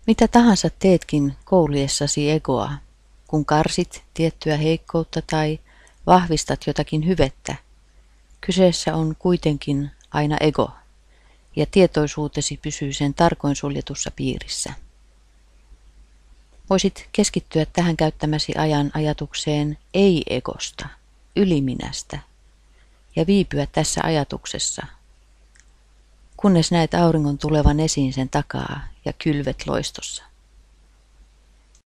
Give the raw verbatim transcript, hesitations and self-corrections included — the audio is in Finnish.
Mitä tahansa teetkin kouliessasi egoa, kun karsit tiettyä heikkoutta tai vahvistat jotakin hyvettä, kyseessä on kuitenkin aina ego, ja tietoisuutesi pysyy sen tarkoin suljetussa piirissä. Voisit keskittyä tähän käyttämäsi ajan ajatukseen ei-egosta, yliminästä, ja viipyä tässä ajatuksessa, kunnes näet auringon tulevan esiin sen takaa ja kylvet loistossa.